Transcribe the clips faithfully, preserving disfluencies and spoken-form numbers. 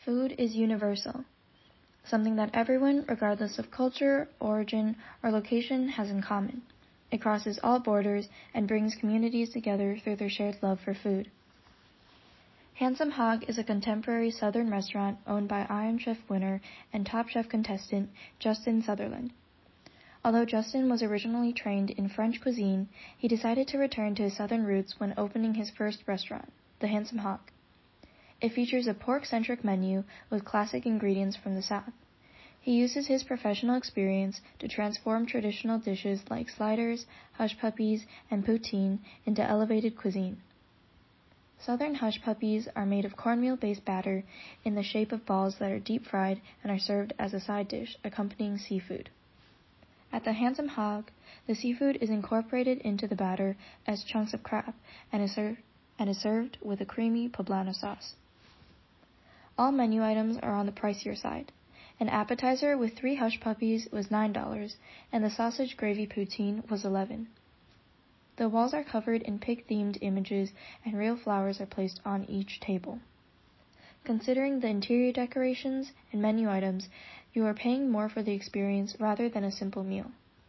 Food is universal, something that everyone, regardless of culture, origin, or location, has in common. It crosses all borders and brings communities together through their shared love for food. Handsome Hog is a contemporary Southern restaurant owned by Iron Chef winner and Top Chef contestant Justin Sutherland. Although Justin was originally trained in French cuisine, he decided to return to his Southern roots when opening his first restaurant, the Handsome Hog. It features a pork-centric menu with classic ingredients from the South. He uses his professional experience to transform traditional dishes like sliders, hush puppies, and poutine into elevated cuisine. Southern hush puppies are made of cornmeal-based batter in the shape of balls that are deep-fried and are served as a side dish accompanying seafood. At the Handsome Hog, the seafood is incorporated into the batter as chunks of crab and is served, and is served with a creamy poblano sauce. All menu items are on the pricier side. An appetizer with three hush puppies was nine dollars, and the sausage gravy poutine was eleven dollars. The walls are covered in pig-themed images, and real flowers are placed on each table. Considering the interior decorations and menu items, you are paying more for the experience rather than a simple meal.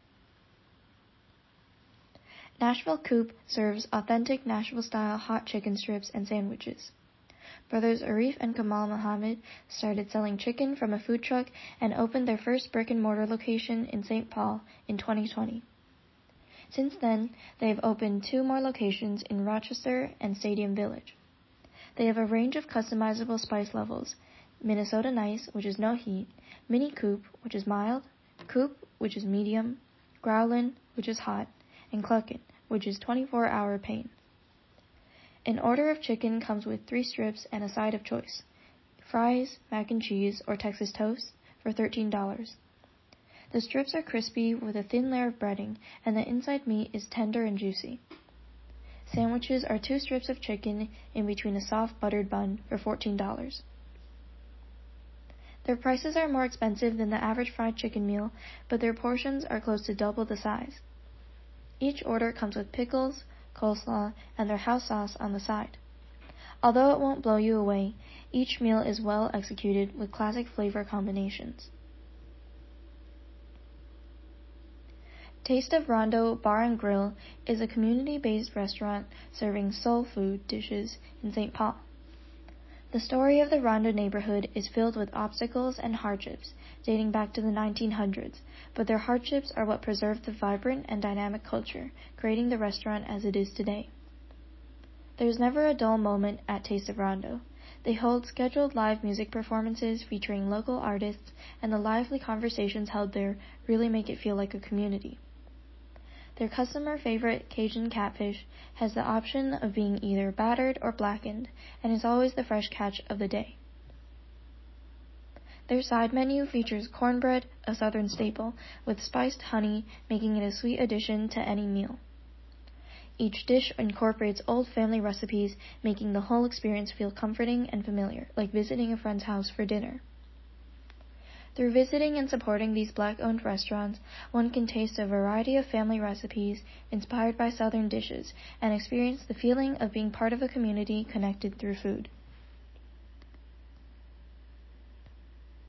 Nashville Coop serves authentic Nashville-style hot chicken strips and sandwiches. Brothers Arif and Kamal Muhammad started selling chicken from a food truck and opened their first brick-and-mortar location in Saint Paul in twenty twenty. Since then, they have opened two more locations in Rochester and Stadium Village. They have a range of customizable spice levels: Minnesota Nice, which is no heat, Mini Coop, which is mild, Coop, which is medium, Growlin, which is hot, and Cluckin', which is twenty-four hour pain. An order of chicken comes with three strips and a side of choice: fries, mac and cheese, or Texas toast for thirteen dollars. The strips are crispy with a thin layer of breading, and the inside meat is tender and juicy. Sandwiches are two strips of chicken in between a soft buttered bun for fourteen dollars. Their prices are more expensive than the average fried chicken meal, but their portions are close to double the size. Each order comes with pickles, coleslaw, and their house sauce on the side. Although it won't blow you away, each meal is well executed with classic flavor combinations. Taste of Rondo Bar and Grill is a community-based restaurant serving soul food dishes in Saint Paul. The story of the Rondo neighborhood is filled with obstacles and hardships dating back to the nineteen hundreds, but their hardships are what preserved the vibrant and dynamic culture, creating the restaurant as it is today. There's never a dull moment at Taste of Rondo. They hold scheduled live music performances featuring local artists, and the lively conversations held there really make it feel like a community. Their customer favorite Cajun catfish has the option of being either battered or blackened, and is always the fresh catch of the day. Their side menu features cornbread, a southern staple, with spiced honey, making it a sweet addition to any meal. Each dish incorporates old family recipes, making the whole experience feel comforting and familiar, like visiting a friend's house for dinner. Through visiting and supporting these Black-owned restaurants, one can taste a variety of family recipes inspired by Southern dishes and experience the feeling of being part of a community connected through food.